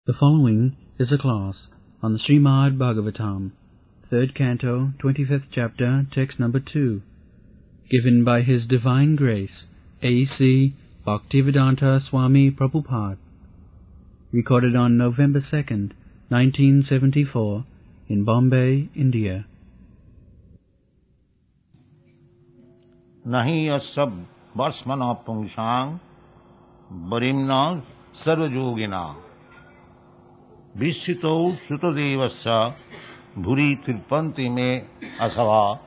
The following is a class on the Srimad Bhagavatam, 3rd Canto, 25th Chapter, Text number 2, given by His Divine Grace, A.C. Bhaktivedanta Swami Prabhupada, recorded on November 2nd, 1974, in Bombay, India. Nahi asab basmana pungsang barimna sarvajogina Vishito sutadevasya bhuri tirpanti me asava.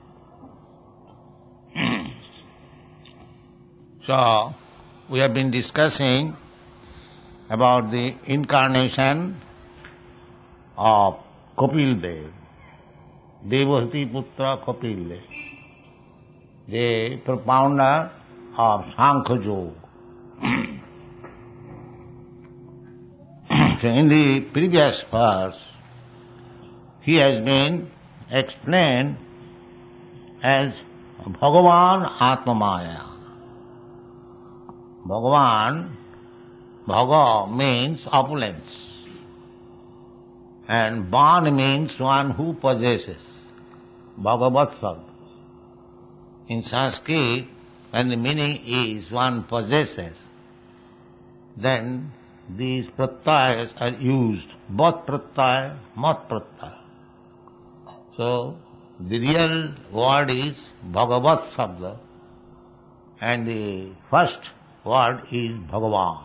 So, we have been discussing about the incarnation of Kapil Dev, Devahati Putra Kapil Dev, the propounder of Sankhya Yoga. So in the previous verse, he has been explained as Bhagavan Atmamaya. Bhagavan, Bhaga means opulence, and Ban means one who possesses, Bhagavatsal. In Sanskrit, when the meaning is one possesses, then these pratyas are used, Bhat pratyaya, Mat pratyaya. So, the real word is Bhagavat Sabda, and the first word is Bhagavan.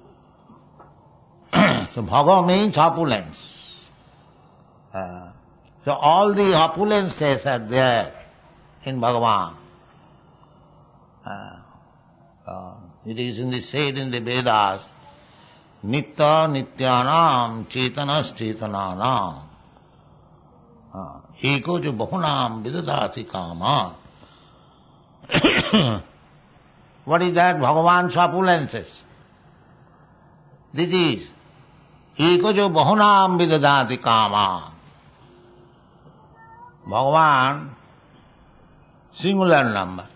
So, Bhaga means opulence. So, all the opulences are there in Bhagavan. It is said in the Vedas, Nitya Nityanam Chetanas Chetananam Eko jo bahunam vidadati kama. What is that? Bhagavan's opulences. This is Eko jo bahunam vidadati kama. Bhagavan, singular number.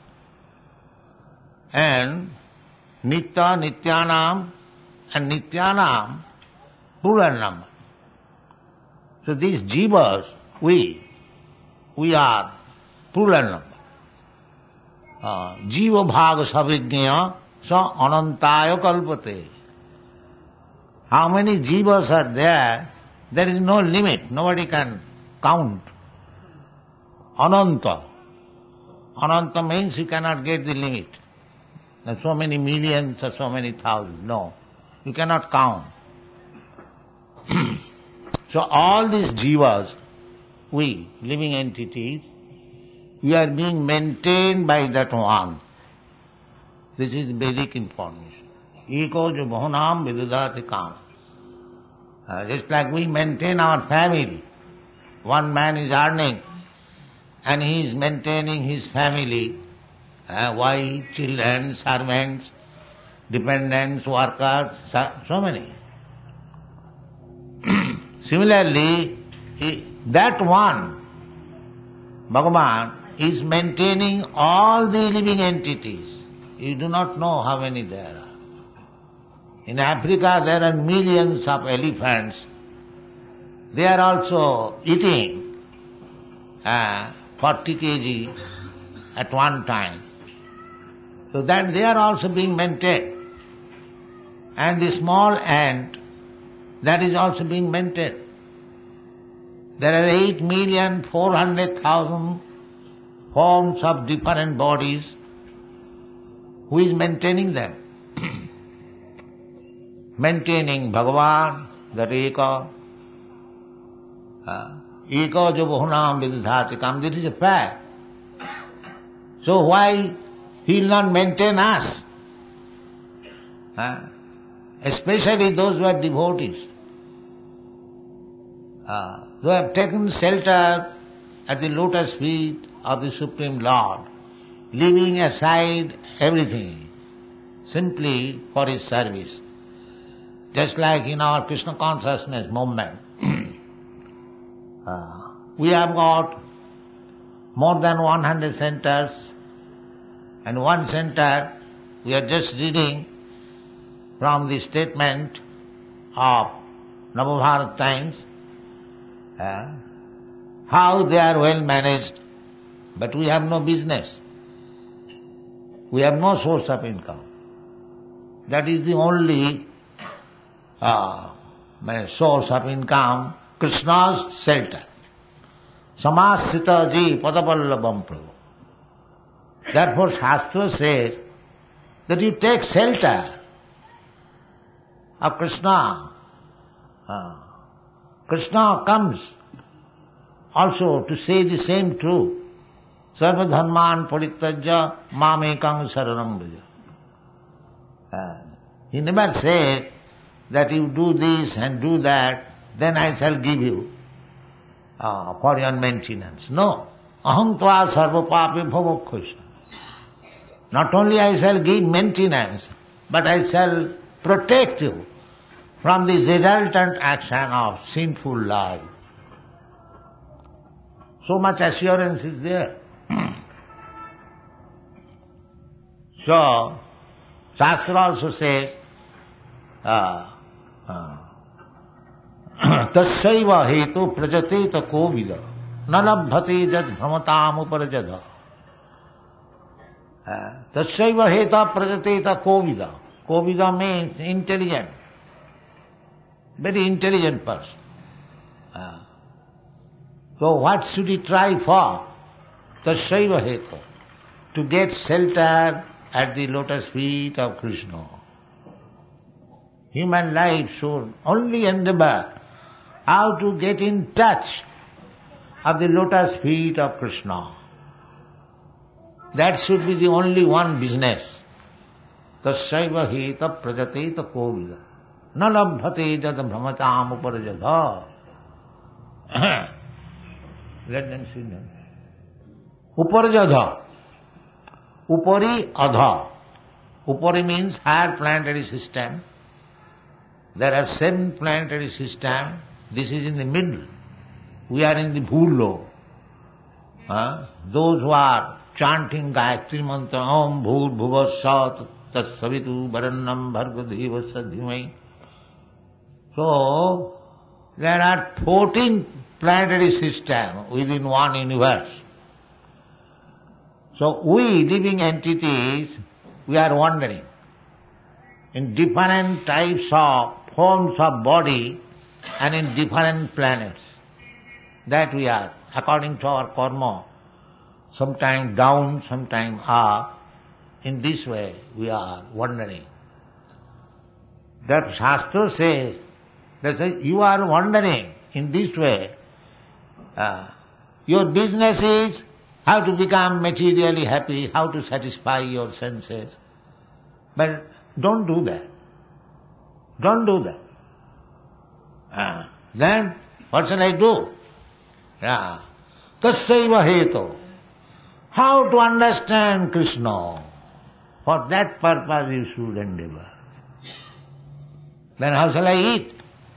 And Nitya, Nityanam, and Nityanam, plural number. So these jivas, we are plural number. Jiva bhaga savijñaya sa anantaya kalpate. How many jivas are there? There is no limit. Nobody can count. Ananta. Ananta means you cannot get the limit. There are so many millions or so many thousands. No. You cannot count. So all these jivas, we, living entities, we are being maintained by that one. This is basic information. Eko jo bahunam vidudati kama. Just like we maintain our family. One man is earning and he is maintaining his family, wife, children, servants, dependents, workers, so many. Similarly, that one, Bhagavan, is maintaining all the living entities. You do not know how many there are. In Africa there are millions of elephants. They are also eating 40 kg at one time. So that they are also being maintained. And the small ant, that is also being maintained. There are 8,400,000 forms of different bodies. Who is maintaining them? Maintaining Bhagavan, that Eka. Eka jo bahunam vidadhatikam. This is a fact. So why he will not maintain us? Especially those who are devotees, who have taken shelter at the lotus feet of the Supreme Lord, leaving aside everything, simply for His service. Just like in our Krishna consciousness movement, we have got more than 100 centers, and one center we are just reading from the statement of Navabharat times, how they are well managed, but we have no business. We have no source of income. That is the only source of income, Krishna's shelter. Samasita ji padapallabam prabhu. Therefore Shastra says that you take shelter of Krishna. Krishna comes also to say the same truth. Sarva dharman parityajya mamekam saranam vraja. He never said that you do this and do that, then I shall give you for your maintenance. No. Aham tva sarva papi bhavakkhosa. Not only I shall give maintenance, but I shall protect you from the resultant action of sinful life. So much assurance is there. So, Shastra also says, tassaiva hetu prajateta kovida nalabhati jad bhramatam uparajada. Tassaiva heta prajateta kovida. Kovida means intelligent, very intelligent person. So what should he try for? Tassaiva heta, to get shelter at the lotus feet of Krishna. Human life should only endeavor how to get in touch of the lotus feet of Krishna. That should be the only one business. Tassaiva heta prajateta kovida nalabhate jad bhramatam uparajadha. Let them see them. Uparajadha. Upari adha. Upari means higher planetary system. There are 7 planetary systems. This is in the middle. We are in the bhulo. Those who are chanting Gayatri Mantra, Om Bhur Bhuvasat Tatsavitu Varannam Bhargadevasya Dhimai. So, there are 14 planetary systems within one universe. So we living entities, we are wandering in different types of forms of body and in different planets. That we are, according to our karma, sometime down, sometime up. In this way we are wandering. That Shastra says that you are wandering in this way. Your business is how to become materially happy, how to satisfy your senses. But don't do that. Don't do that. Then what shall I do? Tassaiva hetu. How to understand Krishna? For that purpose you should endeavor. Then how shall I eat?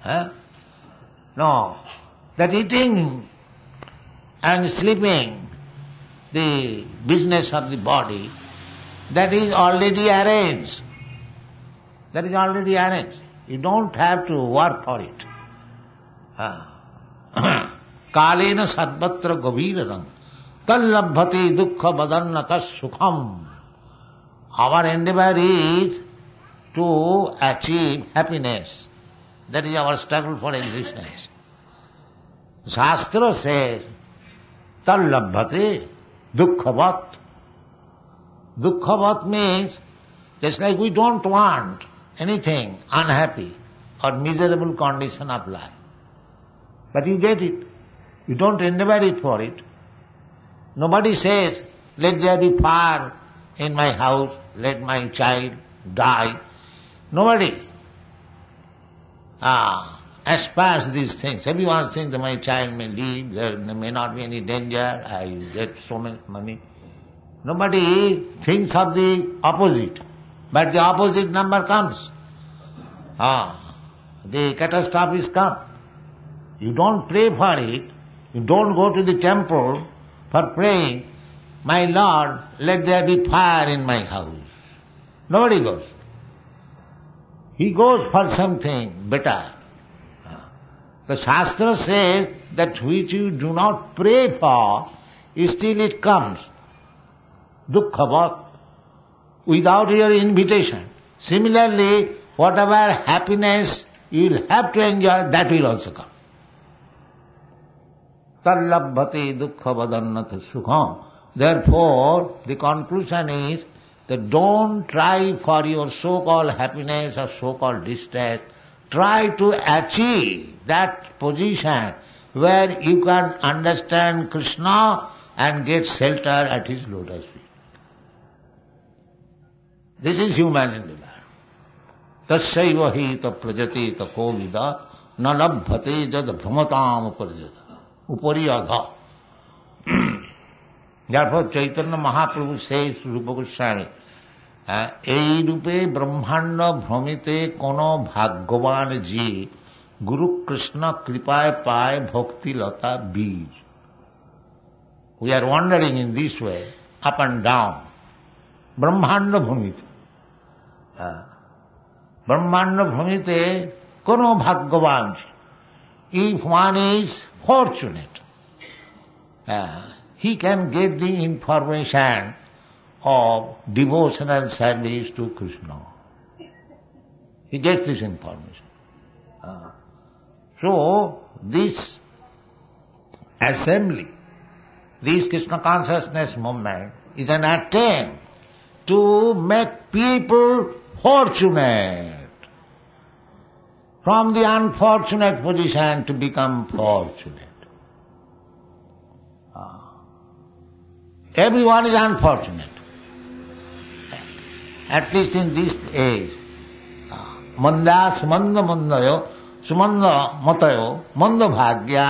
No. That eating and sleeping, the business of the body, that is already arranged. That is already arranged. You don't have to work for it. Kalena sadvatra gavirarang tallabhati dukkha badannatas sukham. Our endeavor is to achieve happiness. That is our struggle for existence. Shastra says, tallabhati dukkhavat. Dukkhavat means just like we don't want anything unhappy or miserable condition of life. But you get it. You don't endeavor it for it. Nobody says, let there be fire in my house, let my child die. Nobody aspires these things. Everyone thinks that my child may live, there may not be any danger, I get so much money. Nobody thinks of the opposite. But the opposite number comes. The catastrophes come. You don't pray for it. You don't go to the temple for praying, my Lord, let there be fire in my house. Nobody goes. He goes for something better. The Shastra says that which you do not pray for, still it comes. Dukkha without your invitation. Similarly, whatever happiness you will have to enjoy, that will also come. Tallabhati dukkha vadannatha sukham. Therefore, the conclusion is that don't try for your so-called happiness or so-called distress. Try to achieve that position where you can understand Krishna and get shelter at his lotus feet. This is human endeavor. Tasyaiva hi ta prajati ta kovida na labhate jad bhamatam upariyadha. Therefore Chaitanya Mahaprabhu says to Rupa Goswami, এই রূপে ব্রহ্মাণ্ড ভ্রমিতে কোন ভাগ্যবান জীব গুরু কৃষ্ণ কৃপায় পায় ভক্তিলতা বীজ. We are wandering in this way, up and down. ব্রহ্মাণ্ড ভ্রমিতে. ব্রহ্মাণ্ড ভ্রমিতে কোন ভাগ্যবান জীব. If one is fortunate, he can get the information of devotional service to Krishna. He gets this information. So, this assembly, this Krishna consciousness movement is an attempt to make people fortunate, from the unfortunate position to become fortunate. Everyone is unfortunate. At least in this age. Manda sumanda mandayo, sumanda matayo, manda bhagya.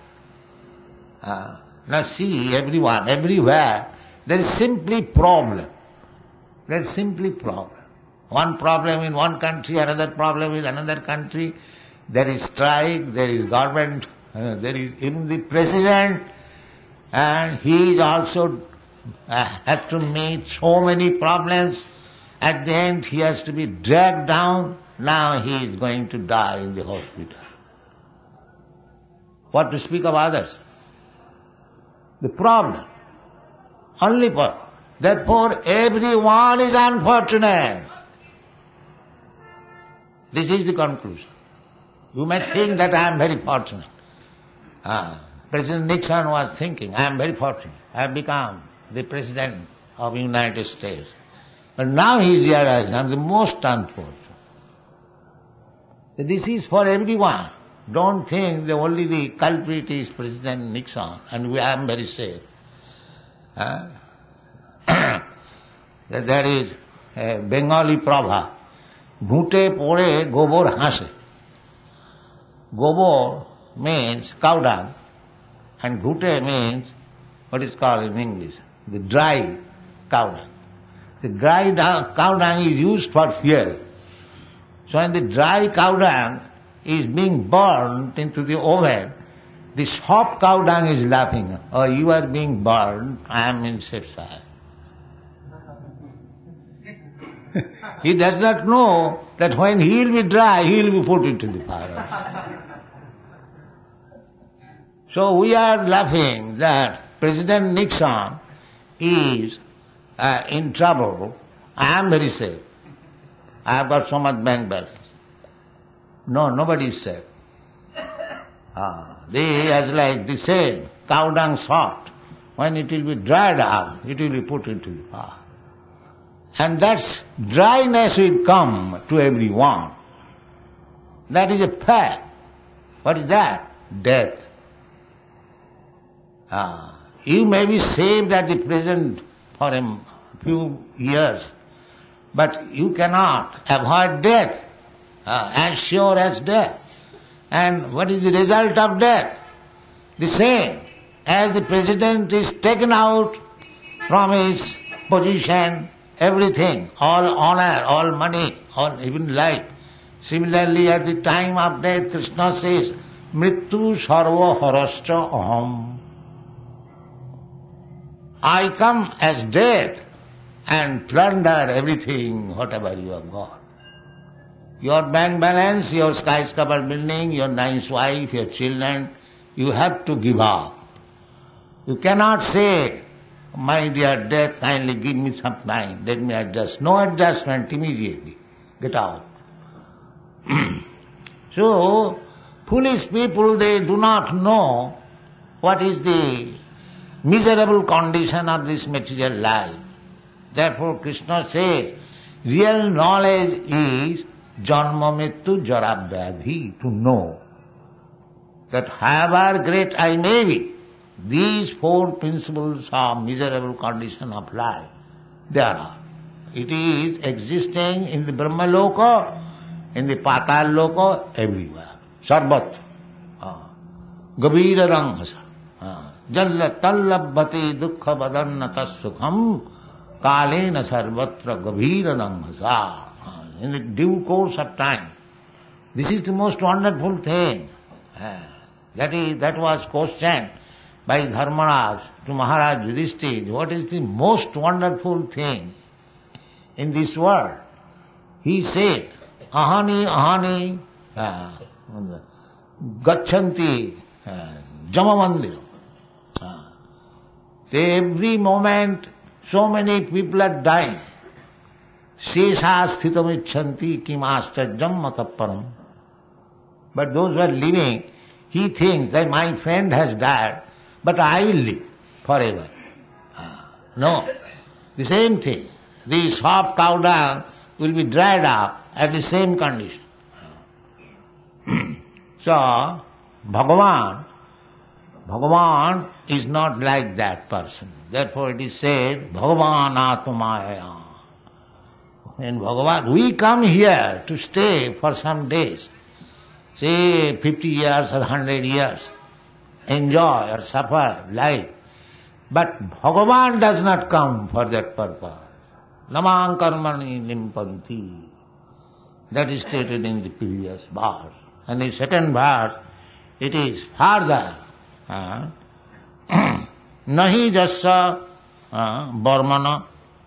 Now see, everyone, everywhere, there is simply problem. There is simply problem. One problem in one country, another problem in another country. There is strike, there is government, there is even the president, and he is also has to meet so many problems. At the end he has to be dragged down. Now he is going to die in the hospital. What to speak of others? The problem. Only problem. Therefore everyone is unfortunate. This is the conclusion. You may think that I am very fortunate. President Nixon was thinking, I am very fortunate. I have become the President of the United States. But now he is realizing I am the most unfortunate. This is for everyone. Don't think that only the culprit is President Nixon and I am very safe. There is a Bengali proverb, Bhute pore gobor hase. Gobor means cow dung and bhute means what is called in English, the dry cow dung. The dry cow dung is used for fuel. So when the dry cow dung is being burnt into the oven, the soft cow dung is laughing. Oh, you are being burned, I am in safe side. He does not know that when he will be dry, he will be put into the fire. So we are laughing that President Nixon is in trouble. I am very safe. I have got so much bank balance. No, nobody is safe. They as like the same cow dung soft. When it will be dried out, it will be put into the fire. And that dryness will come to everyone. That is a fact. What is that? Death. You may be saved at the present for a few years, but you cannot avoid death, as sure as death. And what is the result of death? The same. As the president is taken out from his position, everything, all honor, all money, all even life. Similarly, at the time of death, Krishna says, Mrityu sarva harascha aham. I come as death and plunder everything, whatever you have got. Your bank balance, your skyscraper building, your nice wife, your children, you have to give up. You cannot say, my dear death, kindly give me some time, let me adjust. No adjustment immediately. Get out. So, foolish people, they do not know what is the miserable condition of this material life. Therefore Krishna says, real knowledge is janma mrityu jara vyadhi, to know that however great I may be, these four principles of miserable condition of life, there are. It is existing in the Brahma Loka, in the Patal Loka, everywhere. Sarvat. Gavira ranghasa. Jalla tallabhati dukkha vadannata sukham kalena sarvatra gavira ranghasa. In the due course of time. This is the most wonderful thing. That was questioned by Dharmaraj to Maharaj Yudhishthira. What is the most wonderful thing in this world? He said, ahani gachanti jamamandir. Every moment so many people are dying. Sesa sthitam icchanti kim ascharjam matapparam. But those who are living, he thinks that my friend has died, but I will live forever. No, the same thing. The soft cow dung will be dried up at the same condition. So, Bhagavan is not like that person. Therefore it is said, Bhagavan Atmaya. And Bhagavan, we come here to stay for some days, say 50 years or 100 years, enjoy or suffer life. But Bhagavan does not come for that purpose. Namang karmani limpanti. That is stated in the previous verse. And the second verse, it is further. Nahi jassa barmana.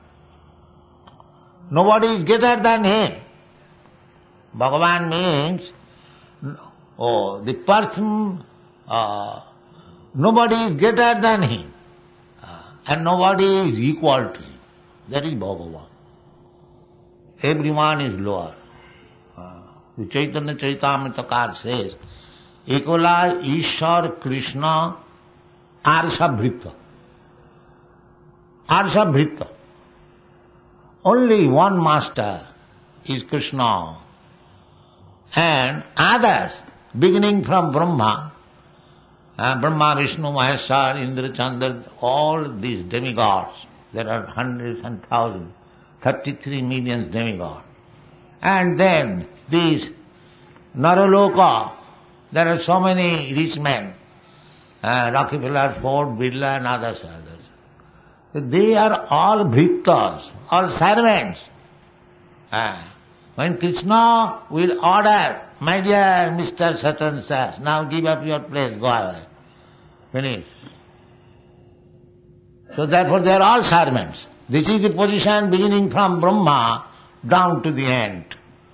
Nobody is greater than him. Bhagavan means, the person, nobody is greater than him. And nobody is equal to him. That is Bhagavan. Everyone is lower. The Chaitanya Charitamrita says, Ekola Ishar Krishna Arshabhrita. Arshabhrita. Only one master is Krishna. And others, beginning from Brahma, Brahma, Vishnu, Maheshwar, Indra, Chandra, all these demigods, there are hundreds and thousands, 33 million demigods. And then these Naraloka, there are so many rich men, Rockefeller, Ford, Birla and others. They are all bhrittas, all servants. When Krishna will order, my dear Mr. Such and such, now give up your place, go away. Finish. So therefore they are all servants. This is the position beginning from Brahma down to the end.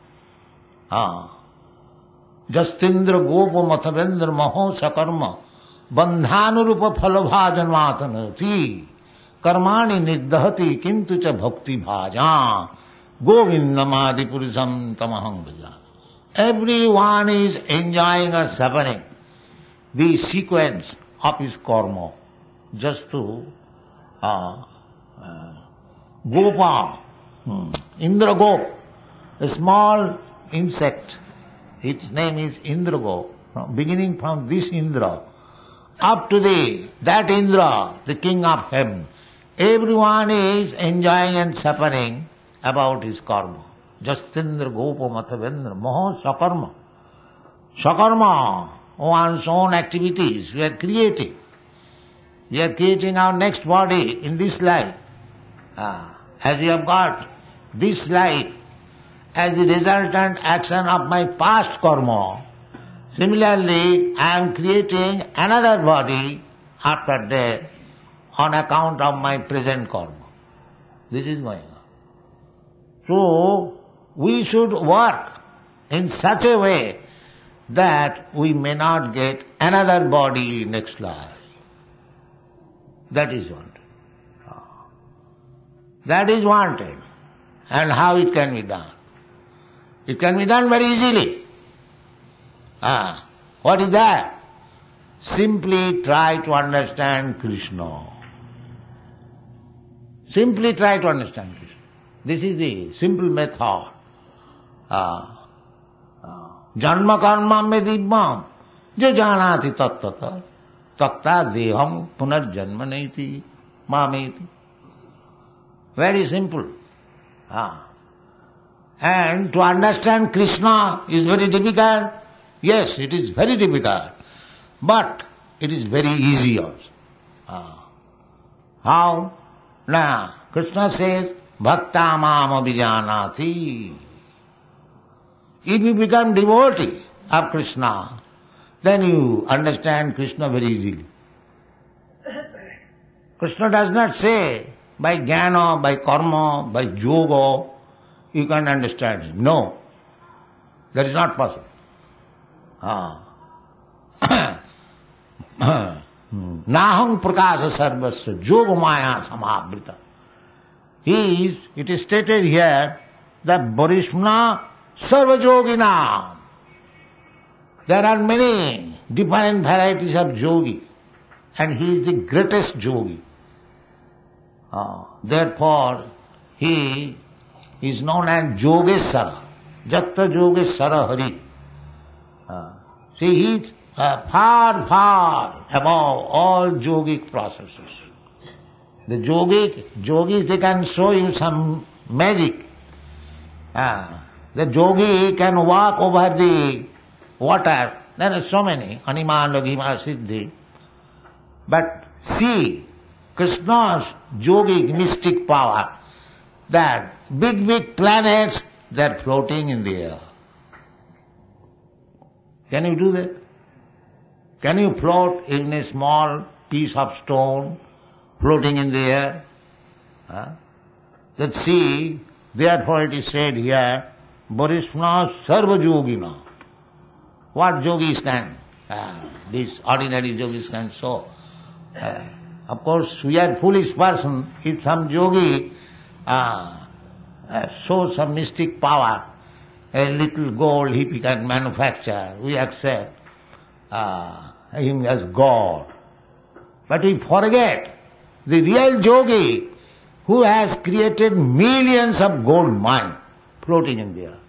Justindra gopa mathavendra maho sakarma bandhanurupa phalabhajanvatanati karmani niddhati kintu cha bhakti bhaja govindamadi purisam tamaham bhaja. Everyone is enjoying or suffering the sequence of his karma. Just to Gopa, Indragop, a small insect, its name is Indragop, beginning from this Indra, up to that Indra, the king of heaven. Everyone is enjoying and suffering about his karma. Justindra Gopa Mathavendra Maho Sakarma. Sakarma, one's own activities, we are creating. We are creating our next body in this life. As you have got this life as the resultant action of my past karma, similarly I am creating another body after death on account of my present karma. This is going on. So, we should work in such a way that we may not get another body next life. That is wanted. That is wanted. And how it can be done? It can be done very easily. What is that? Simply try to understand Krishna. Simply try to understand Krishna. This is the simple method. Janma karma me dibbam jo janati tattata takta deham punarjanma naiti mameti. Very simple. And to understand Krishna is very difficult. Yes, it is very difficult. But it is very easy also. How? Now, Krishna says, Bhakta mam abhijanati. If you become devotee of Krishna, then you understand Krishna very easily. Krishna does not say, by jnana, by karma, by yoga, you can understand him. No, that is not possible. Naham prakasa sarvasya yoga maya samavrita. It is stated here that Varishna sarva yogina. There are many different varieties of yogi, and he is the greatest yogi. Therefore, he is known as Yogeshwara, Jatta Yogeshwara Hari. See, he is far, far above all yogic processes. The yogis, they can show you some magic. The yogi can walk over the water. There are so many, Animan, Logima, Siddhi. But see, Krishna's yogic mystic power, that big planets, they are floating in the air. Can you do that? Can you float in a small piece of stone floating in the air? That see, therefore it is said here, Varishna sarva yogina. What yogis can? These ordinary yogis can show. Of course, we are foolish person. If some yogi shows some mystic power, a little gold he can manufacture, we accept him as God. But we forget the real yogi who has created millions of gold mines floating in the air.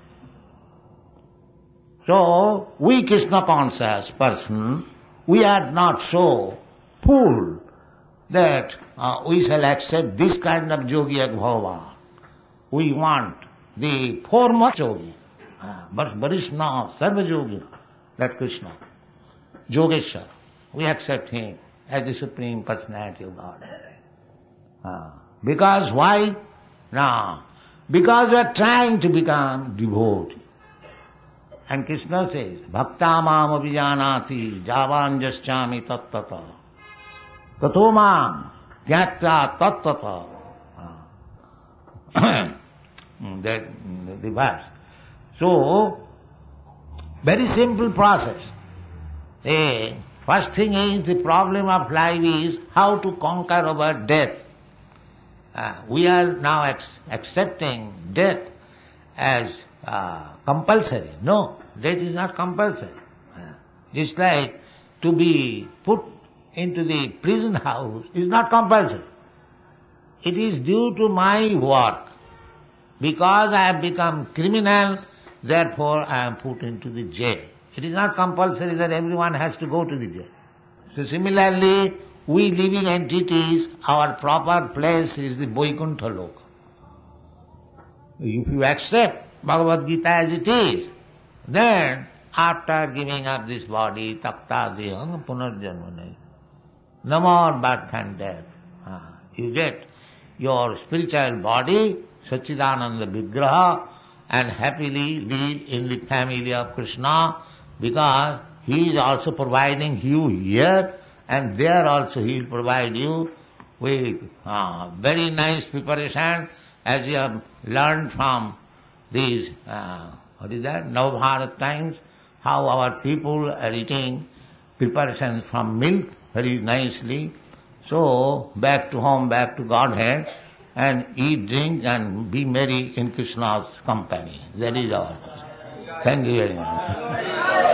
So, we Krishna conscious person, we are not so fool that we shall accept this kind of yogi as Bhagavan. We want the foremost yogi, but Varishna sarva yogi, that Krishna, Yogeshwara. We accept him as the Supreme Personality of God. Because why? No. Because we are trying to become devotee. And Krishna says, Bhakta mam abhijanati javan jaschami tattata tato mam jnata tattata. The verse. So, very simple process. First thing is, the problem of life is how to conquer over death. We are now accepting death as compulsory. No, death is not compulsory. Just like to be put into the prison house is not compulsory. It is due to my work. Because I have become criminal, therefore I am put into the jail. It is not compulsory that everyone has to go to the jail. So similarly, we living entities, our proper place is the Vaikuntha Loka. If you accept Bhagavad Gita as it is, then after giving up this body, takta deham punarjanma, no more birth and death. You get your spiritual body, Satchidananda Vigraha, and happily live in the family of Krishna, because he is also providing you here, and there also he will provide you with very nice preparation, as you have learned from these What is that? Navabharat times, how our people are eating preparations from milk very nicely. So, back to home, back to Godhead, and eat, drink, and be merry in Krishna's company. That is our. Thank you very much.